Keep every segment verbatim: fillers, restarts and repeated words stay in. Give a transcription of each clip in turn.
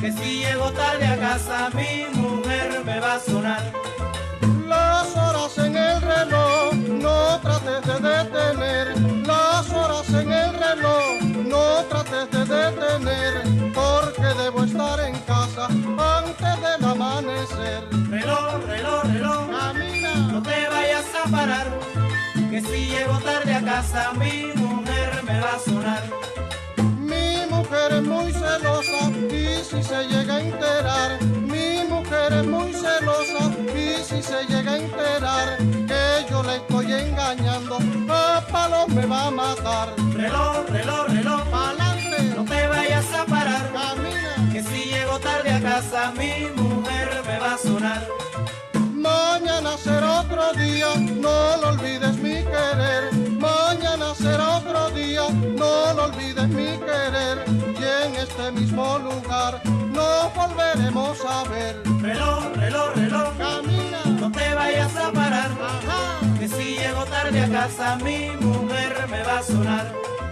que si llego tarde a casa mi mujer me va a sonar. Las horas en el reloj no trates de detener, las horas en el reloj no trates de detener, porque debo estar en casa antes del amanecer. Reloj, reloj, reloj, camina, no te vayas a parar, que si llego tarde a casa mi mujer me va a sonar. Mi mujer es muy celosa y si se llega a enterar, mi mujer es muy celosa y si se llega a enterar que yo le estoy engañando, a palos me va a matar. Reloj, reloj, reloj, Pa'lante, no te vayas a parar, camina, que si llego tarde a casa mi mujer me va a sonar. mañana será otro día, no lo olvides mi querer. Mañana será otro día, no lo olvides mi querer. Y en este mismo lugar nos volveremos a ver. Reloj, reloj, reloj, Camina, no te vayas a parar, ajá, que si llego tarde a casa mi mujer me va a sonar.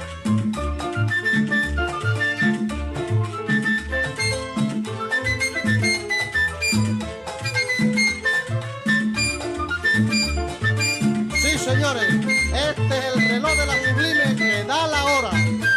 sí señores, este es el reloj de la Sublime que da la hora.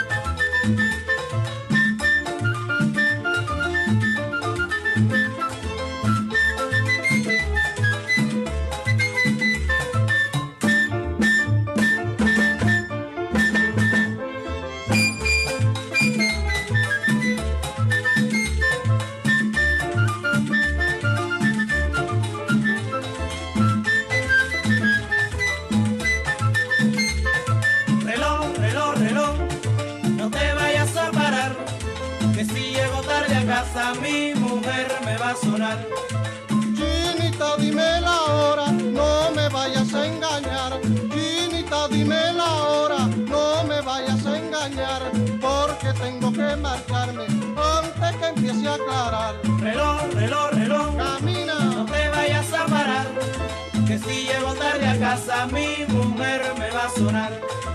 Reloj, reloj, reloj, no te vayas a parar, que si llego tarde a casa mi mujer me va a sonar. Chinita, dime la hora, no me vayas a engañar. Chinita, dime la hora, no me vayas a engañar, porque tengo que marcharme antes que empiece a aclarar. Reloj, reloj, reloj, Camina, no te vayas a parar, que si llego tarde a casa mi mujer me va a sonar.